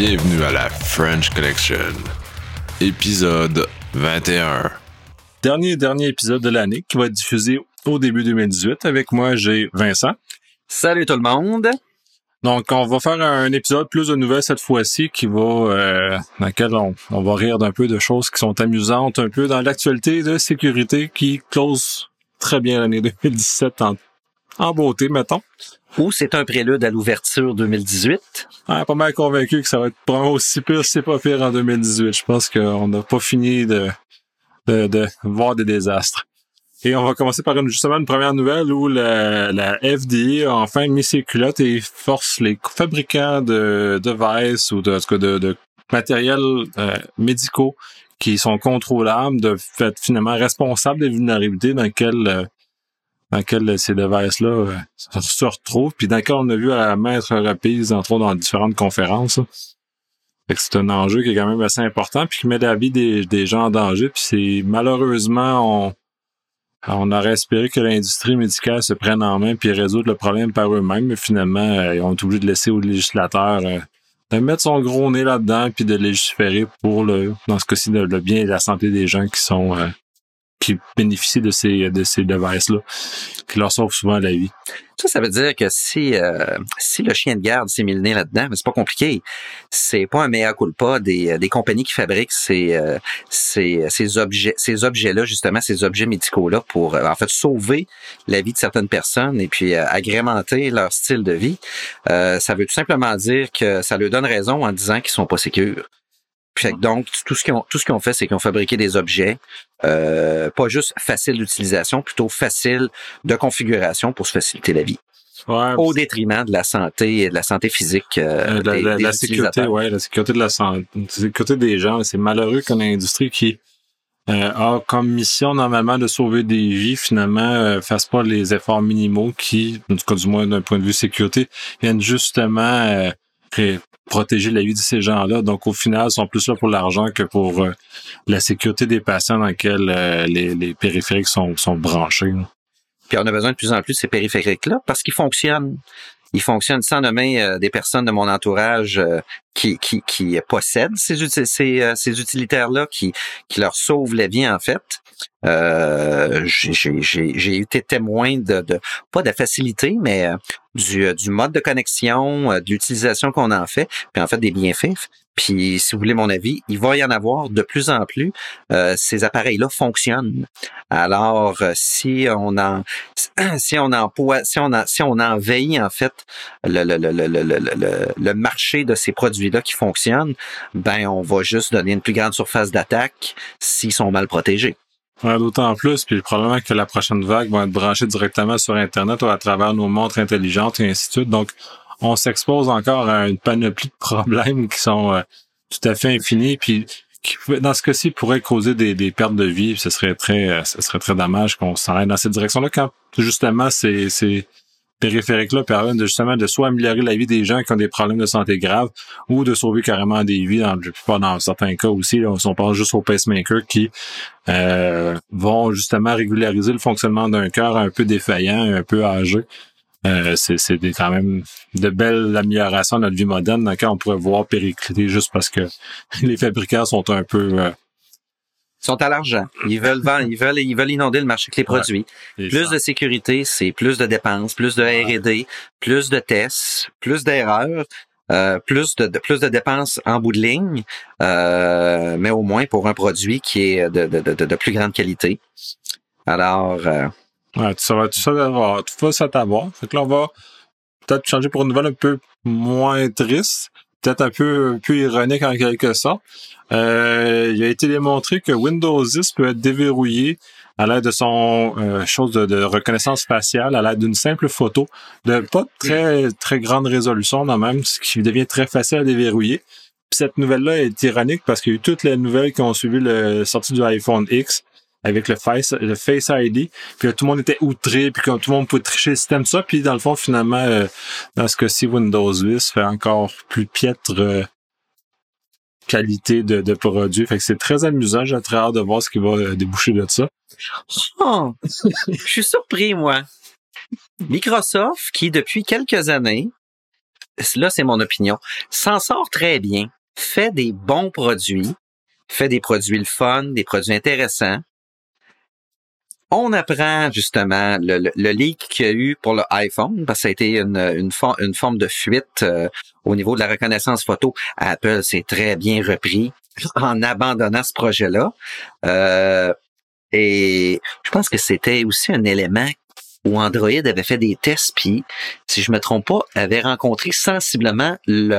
Bienvenue à la French Connection, épisode 21. Dernier épisode de l'année qui va être diffusé au début 2018. Avec moi, j'ai Vincent. Salut tout le monde! Donc, on va faire un épisode plus de nouvelles cette fois-ci qui va dans lequel on va rire d'un peu de choses qui sont amusantes, un peu dans l'actualité de sécurité qui close très bien l'année 2017 en beauté, mettons. Ou c'est un prélude à l'ouverture 2018. Pas mal convaincu que ça va être probablement aussi pire, si c'est pas pire en 2018. Je pense qu'on n'a pas fini de voir des désastres. Et on va commencer par une première nouvelle où la FDA a enfin mis ses culottes et force les fabricants de devices ou de matériel médicaux qui sont contrôlables de fait finalement responsables des vulnérabilités dans lesquelles ces devices-là se retrouvent, puis dans lequel on a vu à maintes reprises, entre autres dans différentes conférences. Fait que c'est un enjeu qui est quand même assez important, puis qui met la vie des gens en danger, puis c'est malheureusement, on aurait espéré que l'industrie médicale se prenne en main puis résoudre le problème par eux-mêmes, mais finalement, ils ont été obligés de laisser au législateur de mettre son gros nez là-dedans puis de légiférer pour dans ce cas-ci, le bien et la santé des gens qui bénéficient de ces devices-là, qui leur sauvent souvent la vie. Ça veut dire que si le chien de garde s'est mis le nez là-dedans, mais c'est pas compliqué. C'est pas un mea culpa des compagnies qui fabriquent ces objets-là, justement, ces objets médicaux-là pour, en fait, sauver la vie de certaines personnes et puis agrémenter leur style de vie. Ça veut tout simplement dire que ça leur donne raison en disant qu'ils sont pas sécures. Puis donc, tout ce qu'ils ont fait, c'est qu'ils ont fabriqué des objets pas juste faciles d'utilisation, plutôt faciles de configuration pour se faciliter la vie. Ouais, au détriment de la santé et de la santé physique des la sécurité, la sécurité de la santé, la sécurité des gens. C'est malheureux qu'une industrie qui a comme mission normalement de sauver des vies, finalement, fasse pas les efforts minimaux qui, en tout cas du moins d'un point de vue sécurité, viennent justement protéger la vie de ces gens-là. Donc, au final, ils sont plus là pour l'argent que pour la sécurité des patients dans lesquels les périphériques sont branchés. Puis on a besoin de plus en plus de ces périphériques-là parce qu'ils fonctionnent. Ils fonctionnent sans nommer des personnes de mon entourage qui possèdent ces utilitaires-là, qui leur sauvent la vie, en fait. J'ai été témoin de pas de la facilité, mais du mode de connexion, de l'utilisation qu'on en fait, puis en fait des bienfaits. Puis, si vous voulez mon avis, il va y en avoir de plus en plus. Ces appareils-là fonctionnent. Alors, si on envahit en fait le marché de ces produits-là qui fonctionnent, ben on va juste donner une plus grande surface d'attaque s'ils sont mal protégés. Ouais, d'autant plus, puis probablement que la prochaine vague va être branchée directement sur Internet ou à travers nos montres intelligentes et ainsi de suite. Donc, on s'expose encore à une panoplie de problèmes qui sont tout à fait infinis, puis qui, dans ce cas-ci, pourraient causer des pertes de vie. Ce serait très dommage qu'on s'en aille dans cette direction-là quand, justement, ces périphériques-là permettent de soit améliorer la vie des gens qui ont des problèmes de santé graves ou de sauver carrément des vies dans certains cas aussi. Là, on pense juste aux pacemakers qui vont justement régulariser le fonctionnement d'un cœur un peu défaillant, un peu âgé. C'est quand même de belles améliorations de notre vie moderne dans lesquelles on pourrait voir péricliter juste parce que les fabricants sont un peu... sont à l'argent. Ils veulent inonder le marché avec les produits. Plus de sécurité, c'est plus de dépenses, plus de R&D, plus de tests, plus d'erreurs, plus de dépenses en bout de ligne, mais au moins pour un produit qui est de plus grande qualité. Alors... tout ça t'avoir. Fait que là, on va peut-être changer pour une nouvelle un peu moins triste, peut-être un peu ironique en quelque sorte. Il a été démontré que Windows 10 peut être déverrouillé à l'aide de son chose de reconnaissance faciale, à l'aide d'une simple photo de pas très très grande résolution, non même, ce qui devient très facile à déverrouiller. Puis cette nouvelle-là est ironique parce qu'il y a eu toutes les nouvelles qui ont suivi la sortie du iPhone X avec le Face ID, puis tout le monde était outré, puis tout le monde pouvait tricher le système, ça, puis dans le fond, finalement, dans ce cas-ci, Windows 10 fait encore plus piètre qualité de produit. Fait que c'est très amusant, j'ai très hâte de voir ce qui va déboucher de ça. Oh, je suis surpris, moi. Microsoft, qui depuis quelques années là, c'est mon opinion, s'en sort très bien, fait des bons produits, fait des produits le fun, des produits intéressants. On apprend justement le leak qu'il y a eu pour le iPhone, parce que ça a été une forme de fuite au niveau de la reconnaissance photo. Apple s'est très bien repris en abandonnant ce projet-là. Et je pense que c'était aussi un élément où Android avait fait des tests, puis, si je me trompe pas, avait rencontré sensiblement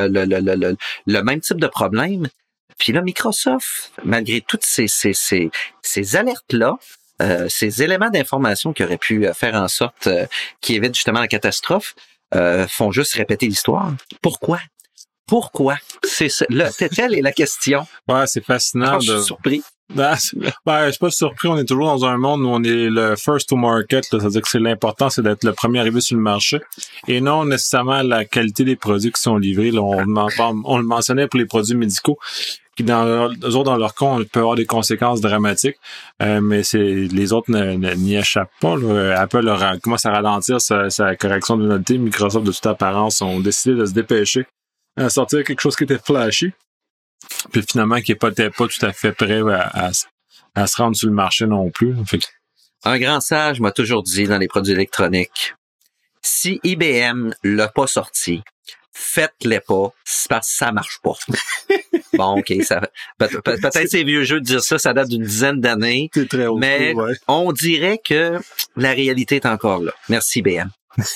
le même type de problème. Puis là, Microsoft, malgré toutes ces alertes-là, ces éléments d'information qui auraient pu faire en sorte qu'ils évitent justement la catastrophe, font juste répéter l'histoire. Pourquoi? C'est ça. Là, telle est la question. Ouais, c'est fascinant. Je suis surpris. Je suis pas surpris. On est toujours dans un monde où on est le first to market. Là. C'est-à-dire que c'est l'important, c'est d'être le premier arrivé sur le marché et non nécessairement la qualité des produits qui sont livrés. Là, on le mentionnait pour les produits médicaux qui, dans leur cas, on peut avoir des conséquences dramatiques. Mais les autres n'y échappent pas. Là. Apple commence à ralentir sa correction de nudité. Microsoft, de toute apparence, ont décidé de se dépêcher à sortir quelque chose qui était flashy. Puis finalement, qui n'était pas tout à fait prêt à se rendre sur le marché non plus. Fait que... Un grand sage m'a toujours dit dans les produits électroniques, si IBM l'a pas sorti, faites-les pas, c'est parce que ça marche pas. Bon, OK, peut-être c'est vieux jeu de dire ça date d'une dizaine d'années, c'est très haut, mais ouais. On dirait que la réalité est encore là. Merci IBM.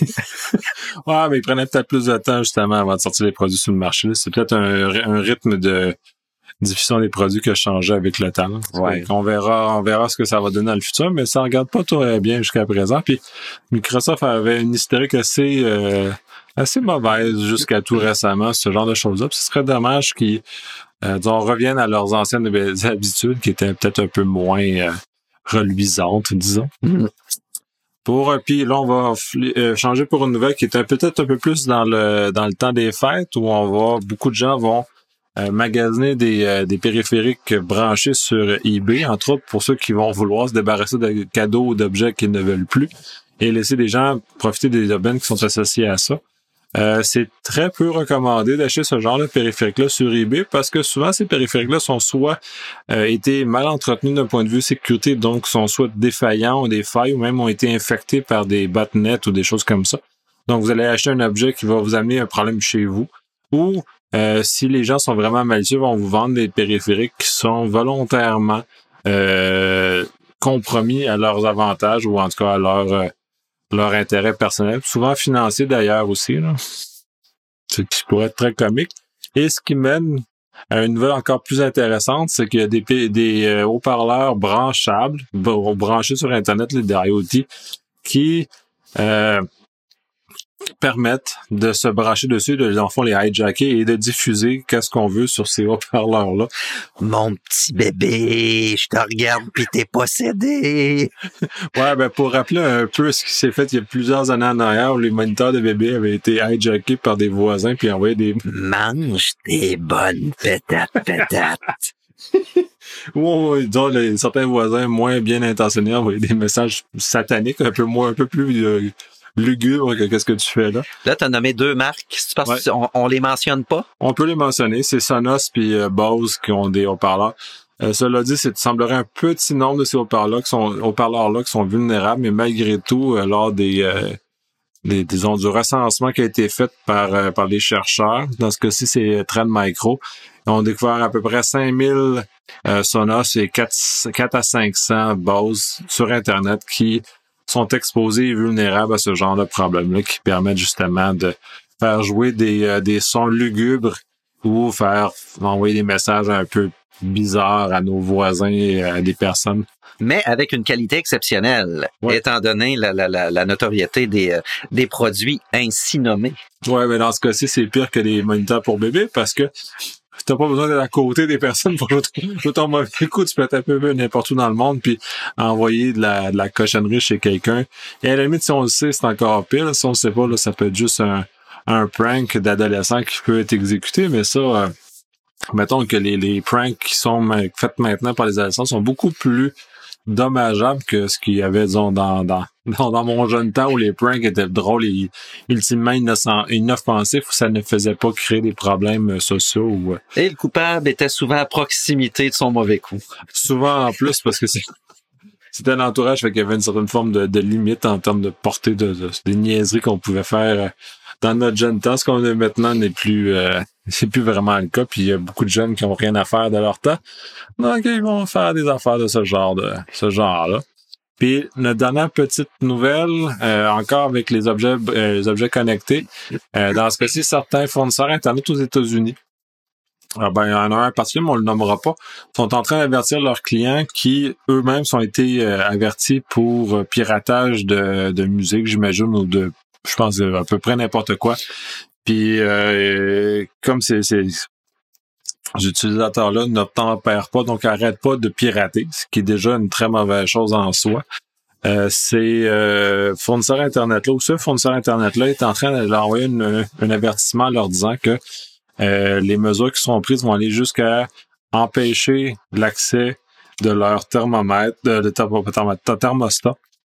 Ouais, mais il prenait peut-être plus de temps justement avant de sortir les produits sur le marché. C'est peut-être un rythme de diffusion des produits qui a changé avec le temps. Ouais. On verra ce que ça va donner dans le futur, mais ça regarde pas très bien jusqu'à présent. Puis Microsoft avait une historique assez mauvaise jusqu'à tout récemment, ce genre de choses-là. Puis ce serait dommage qu'ils reviennent à leurs anciennes habitudes qui étaient peut-être un peu moins reluisantes, disons. Puis là, on va changer pour une nouvelle qui est peut-être un peu plus dans le temps des fêtes, où beaucoup de gens vont magasiner des périphériques branchés sur eBay, entre autres pour ceux qui vont vouloir se débarrasser de cadeaux ou d'objets qu'ils ne veulent plus et laisser des gens profiter des domaines qui sont associés à ça. C'est très peu recommandé d'acheter ce genre de périphérique-là sur eBay parce que souvent ces périphériques-là sont soit été mal entretenus d'un point de vue sécurité, donc sont soit défaillants ou des failles ou même ont été infectés par des botnets ou des choses comme ça. Donc vous allez acheter un objet qui va vous amener un problème chez vous ou si les gens sont vraiment malicieux, vont vous vendre des périphériques qui sont volontairement compromis à leurs avantages ou en tout cas à leur intérêt personnel, souvent financier d'ailleurs aussi, là. Ce qui pourrait être très comique. Et ce qui mène à une nouvelle encore plus intéressante, c'est qu'il y a des haut-parleurs branchables, branchés sur Internet, les IoT, qui permettent de se brancher dessus, dans le fond, les hijacker et de diffuser qu'est-ce qu'on veut sur ces haut-parleurs-là. Mon petit bébé, je te regarde pis t'es possédé. Ouais, pour rappeler un peu ce qui s'est fait il y a plusieurs années en arrière où les moniteurs de bébés avaient été hijackés par des voisins puis envoyés des... Mange tes bonnes pétates. Ou disons, certains voisins moins bien intentionnés envoyaient des messages sataniques un peu plus lugubre que qu'est-ce que tu fais là. Là, t'as nommé 2 marques. Tu penses qu'on les mentionne pas? On peut les mentionner. C'est Sonos puis Bose qui ont des haut-parleurs. Cela dit, il semblerait un petit nombre de ces haut-parleurs qui sont vulnérables, mais malgré tout, lors disons, du recensement qui a été fait par les chercheurs, dans ce cas-ci, c'est Trend Micro, ils ont découvert à peu près 5000 Sonos et 4 à 500 Bose sur Internet qui sont exposés et vulnérables à ce genre de problème-là qui permettent justement de faire jouer des sons lugubres ou envoyer des messages un peu bizarres à nos voisins et à des personnes. Mais avec une qualité exceptionnelle, étant donné la notoriété des produits ainsi nommés. Ouais, mais dans ce cas-ci, c'est pire que les moniteurs pour bébés parce que t'as pas besoin d'être à côté des personnes pour jouer ton mauvais coup. Tu peux être un peu n'importe où dans le monde puis envoyer de la cochonnerie chez quelqu'un. Et à la limite, si on le sait, c'est encore pire. Si on le sait pas, là, ça peut être juste un prank d'adolescent qui peut être exécuté. Mais ça, mettons que les pranks qui sont faits maintenant par les adolescents sont beaucoup plus dommageable que ce qu'il y avait, disons, dans mon jeune temps où les pranks étaient drôles et ultimement inoffensifs, où ça ne faisait pas créer des problèmes sociaux. Ou, Et le coupable était souvent à proximité de son mauvais coup. souvent en plus, parce que c'était l'entourage, fait qu'il y avait une certaine forme de limite en termes de portée des niaiseries qu'on pouvait faire dans notre jeune temps. Ce qu'on a maintenant n'est plus c'est plus vraiment le cas. Puis il y a beaucoup de jeunes qui ont rien à faire de leur temps. Donc ils vont faire des affaires de ce genre-là. Puis notre dernière petite nouvelle, encore avec les objets connectés. Dans ce cas-ci, certains fournisseurs Internet aux États-Unis. Ah ben, il y en a un particulier, mais on le nommera pas, sont en train d'avertir leurs clients qui, eux-mêmes, ont été avertis pour piratage de musique, j'imagine, ou de, je pense, à peu près n'importe quoi. Puis, comme ces utilisateurs-là n'obtempèrent pas, donc arrêtent pas de pirater, ce qui est déjà une très mauvaise chose en soi. Ces fournisseurs Internet-là, ou ce fournisseur Internet-là est en train de leur envoyer un avertissement leur disant que les mesures qui seront prises vont aller jusqu'à empêcher l'accès de leur thermomètre, de thermostat,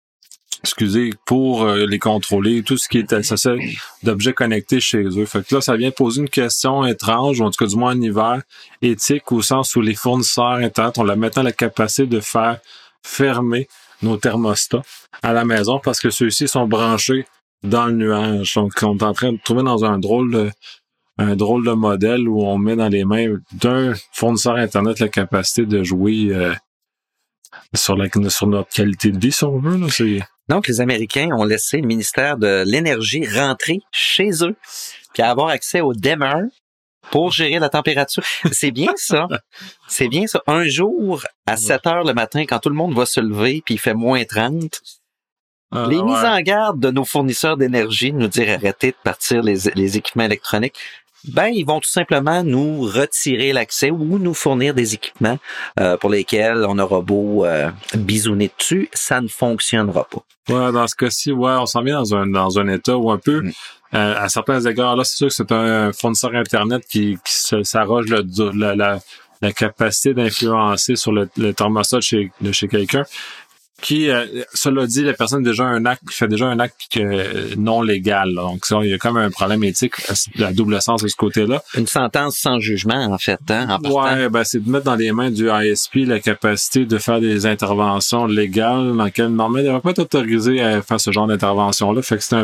pour les contrôler, tout ce qui est associé d'objets connectés chez eux. Fait que là, ça vient poser une question étrange, ou en tout cas du moins en hiver, éthique, au sens où les fournisseurs Internet ont maintenant la capacité de faire fermer nos thermostats à la maison parce que ceux-ci sont branchés dans le nuage. Donc, on est en train de trouver dans un drôle de modèle où on met dans les mains d'un fournisseur Internet la capacité de jouer sur notre qualité de vie, si on veut. Là, Donc, les Américains ont laissé le ministère de l'Énergie rentrer chez eux puis avoir accès au dimmer pour gérer la température. C'est bien ça. C'est bien ça. Un jour, à 7 heures le matin, quand tout le monde va se lever puis il fait moins 30, les mises en garde de nos fournisseurs d'énergie nous dire arrêtez de partir les équipements électroniques, ben ils vont tout simplement nous retirer l'accès ou nous fournir des équipements pour lesquels on aura beau bisouner dessus, ça ne fonctionnera pas. Ouais, dans ce cas-ci, on s'en vient dans un état où un peu à certains égards là, c'est sûr que c'est un fournisseur Internet qui s'arroge la capacité d'influencer sur le thermostat de chez quelqu'un. Qui, cela dit, la personne fait déjà un acte non légal. Là. Donc, ça, il y a comme un problème éthique à double sens de ce côté-là. Une sentence sans jugement, en fait, hein, en partant. Ouais, ben, c'est de mettre dans les mains du ISP la capacité de faire des interventions légales dans lesquelles, normalement, il ne devrait pas être autorisé à faire ce genre d'intervention-là. Fait que c'est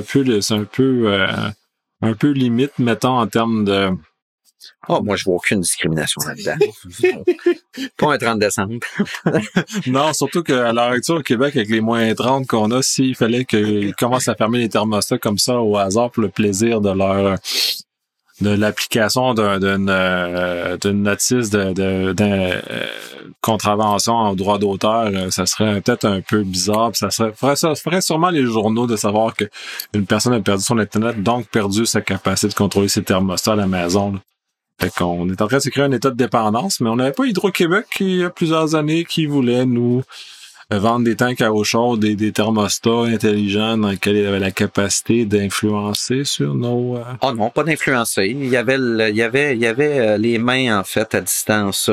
un peu limite, mettons, en termes de... Oh, moi, je vois aucune discrimination là-dedans. Pas un 30 décembre. Non, surtout qu'à l'heure actuelle au Québec, avec les moins 30 qu'on a, s'il fallait qu'ils commencent à fermer les thermostats comme ça au hasard pour le plaisir de l'application d'une notice d'une contravention en droit d'auteur, ça serait peut-être un peu bizarre. Ça ferait sûrement les journaux de savoir que une personne a perdu son Internet, donc perdu sa capacité de contrôler ses thermostats à la maison. Là. Fait qu'on est en train de se créer un état de dépendance, mais on n'avait pas Hydro-Québec il y a plusieurs années qui voulait nous vendre des tanks à eau chaude, des thermostats intelligents dans lesquels il avait la capacité d'influencer sur nos... Oh non, pas d'influencer. Il y avait les mains, en fait, à distance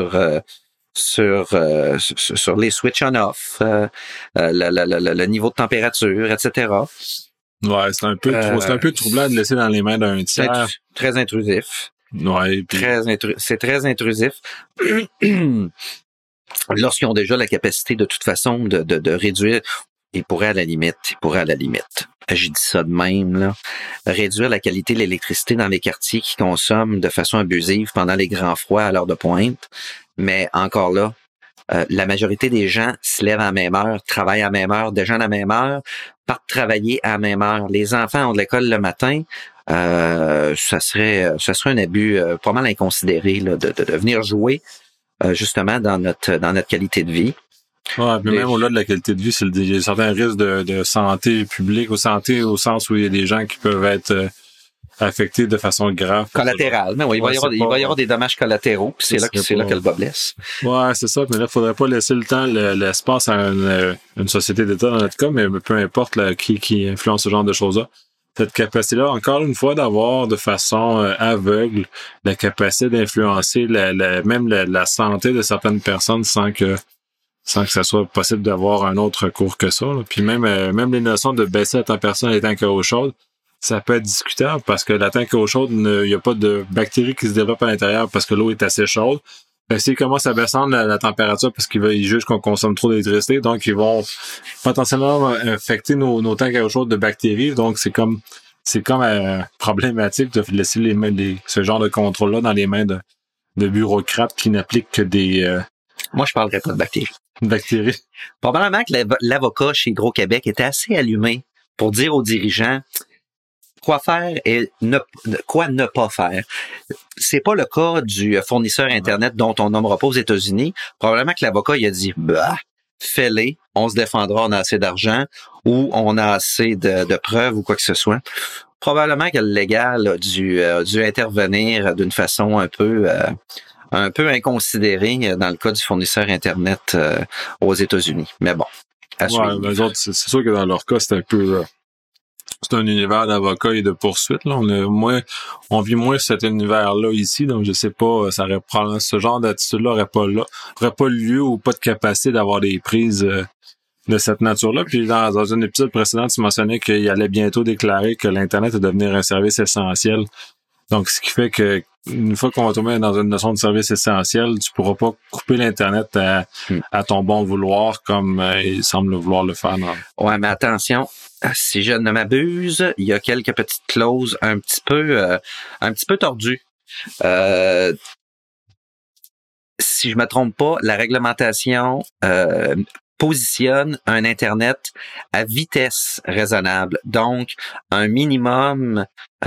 sur les switch on-off, le niveau de température, etc. Ouais, c'est un peu troublant de laisser dans les mains d'un tiers. Très intrusif. Ouais, puis... C'est très intrusif. Lorsqu'ils ont déjà la capacité de toute façon de réduire, ils pourraient à la limite, j'ai dit ça de même, là, réduire la qualité de l'électricité dans les quartiers qui consomment de façon abusive pendant les grands froids à l'heure de pointe. Mais encore là, la majorité des gens se lèvent à la même heure, travaillent à la même heure, déjeunent à la même heure, partent travailler à la même heure. Les enfants ont de l'école le matin. Ça serait un abus pas mal inconsidéré là, de venir jouer justement dans notre qualité de vie. Ouais, mais même au-delà de la qualité de vie, il y a certains risques de santé publique, ou santé au sens où il y a des gens qui peuvent être affectés de façon grave. Collatérale. Mais oui, il va y avoir des dommages collatéraux, puis c'est là que le bas blesse. Ouais, c'est ça. Mais là, il faudrait pas laisser le temps, l'espace à une société d'État dans notre cas, mais peu importe là, qui influence ce genre de choses-là. Cette capacité-là, encore une fois, d'avoir de façon aveugle la capacité d'influencer même la santé de certaines personnes sans que sans que ça soit possible d'avoir un autre recours que ça. Là. Puis même les notions de baisser la température des tanks à eau chaude, ça peut être discutable parce que la tank à eau chaude, il n'y a pas de bactéries qui se développent à l'intérieur parce que l'eau est assez chaude. S'ils commencent à baisser la température parce qu'ils jugent qu'on consomme trop d'électricité, donc ils vont potentiellement infecter nos tanks à eau chaude de bactéries. Donc c'est comme problématique de laisser ce genre de contrôle-là dans les mains de bureaucrates qui n'appliquent que des Moi, je parlerais pas de bactéries. Probablement que l'avocat chez Hydro-Québec était assez allumé pour dire aux dirigeants quoi faire et quoi ne pas faire. C'est pas le cas du fournisseur Internet dont on nommera pas aux États-Unis. Probablement que l'avocat, il a dit, fais-les, on se défendra, on a assez d'argent ou on a assez de preuves ou quoi que ce soit. Probablement que le légal a dû intervenir d'une façon un peu inconsidérée dans le cas du fournisseur Internet aux États-Unis. Mais bon, à suivre. Les autres, c'est sûr que dans leur cas, c'est un peu... c'est un univers d'avocats et de poursuites. Là. On vit moins cet univers-là ici, donc je sais pas, ça aurait probablement ce genre d'attitude-là aurait pas lieu ou pas de capacité d'avoir des prises de cette nature-là. Puis dans un épisode précédent, tu mentionnais qu'il allait bientôt déclarer que l'Internet est devenir un service essentiel. Donc, ce qui fait que une fois qu'on va tomber dans une notion de service essentiel, tu pourras pas couper l'Internet à ton bon vouloir comme il semble vouloir le faire. Non? Ouais, mais attention, si je ne m'abuse, il y a quelques petites clauses un petit peu tordues. Si je me trompe pas, la réglementation positionne un Internet à vitesse raisonnable. Donc, un minimum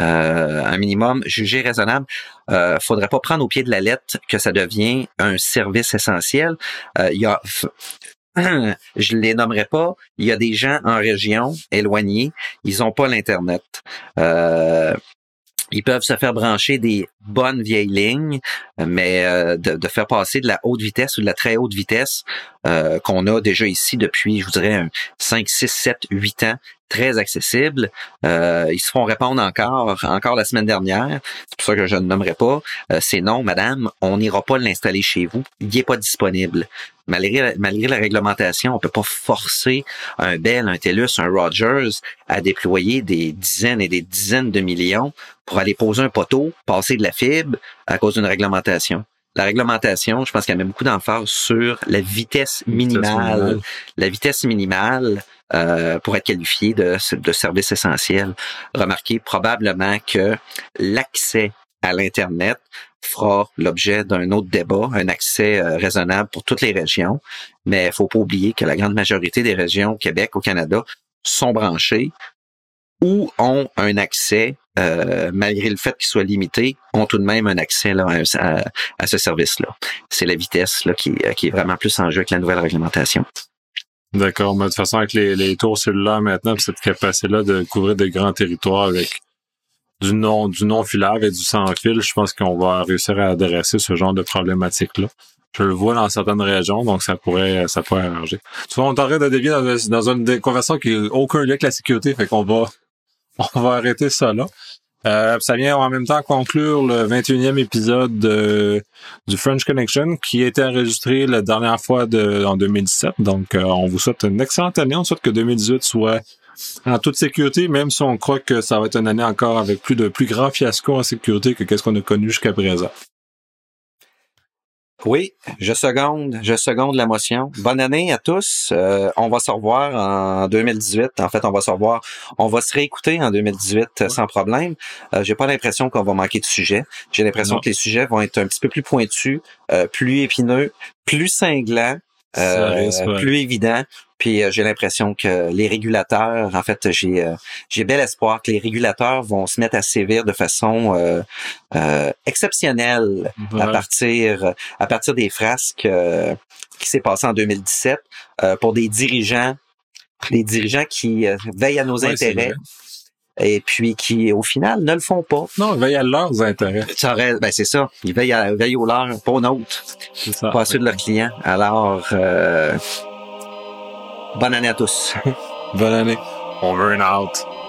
jugé raisonnable. Faudrait pas prendre au pied de la lettre que ça devient un service essentiel. Je les nommerai pas. Il y a des gens en région éloignés, ils ont pas l'Internet. Ils peuvent se faire brancher des bonnes vieilles lignes, mais de faire passer de la haute vitesse ou de la très haute vitesse qu'on a déjà ici depuis, je vous dirais, 5, 6, 7, 8 ans, très accessible. Ils se font répondre encore la semaine dernière. C'est pour ça que je ne nommerai pas. C'est non, madame, on n'ira pas l'installer chez vous. Il n'est pas disponible. Malgré la réglementation, on peut pas forcer un Bell, un TELUS, un Rogers à déployer des dizaines et des dizaines de millions pour aller poser un poteau, passer de la fibre à cause d'une réglementation. La réglementation, je pense qu'elle met beaucoup d'emphase sur la vitesse minimale. La vitesse minimale pour être qualifié de service essentiel. Remarquez probablement que l'accès à l'Internet fera l'objet d'un autre débat, un accès raisonnable pour toutes les régions. Mais il faut pas oublier que la grande majorité des régions au Québec, au Canada, sont branchées ou ont un accès, malgré le fait qu'il soit limité, ont tout de même un accès là, à ce service-là. C'est la vitesse là qui est vraiment plus en jeu avec la nouvelle réglementation. D'accord, mais de toute façon, avec les tours cellulaires maintenant, cette capacité-là de couvrir des grands territoires avec du non-filaire et du sans-fil, je pense qu'on va réussir à adresser ce genre de problématique-là. Je le vois dans certaines régions, donc ça pourrait arranger. Tu vois, on t'arrête de dévier dans une conversation qui n'a aucun lien avec la sécurité, fait qu'on va arrêter ça là. Ça vient en même temps conclure le 21e épisode du French Connection qui a été enregistré la dernière fois en 2017. Donc, on vous souhaite une excellente année. On souhaite que 2018 soit en toute sécurité, même si on croit que ça va être une année encore avec plus grands fiascos en sécurité que qu'est-ce qu'on a connu jusqu'à présent. Oui, je seconde la motion. Bonne année à tous. On va se revoir en 2018. En fait, on va se réécouter en 2018 sans problème. J'ai pas l'impression qu'on va manquer de sujets. J'ai l'impression que les sujets vont être un petit peu plus pointus, plus épineux, plus cinglants, plus évidents. Puis j'ai l'impression que les régulateurs, en fait, j'ai bel espoir que les régulateurs vont se mettre à sévir de façon exceptionnelle à partir des frasques qui s'est passé en 2017 pour des dirigeants qui veillent à nos intérêts. Et puis qui, au final, ne le font pas. Non, ils veillent à leurs intérêts. C'est ça. Ils veillent aux leurs, pas aux nôtres. C'est ça. Pas à ceux de leurs clients. Alors, bonne année à tous. Bonne année. Over and out.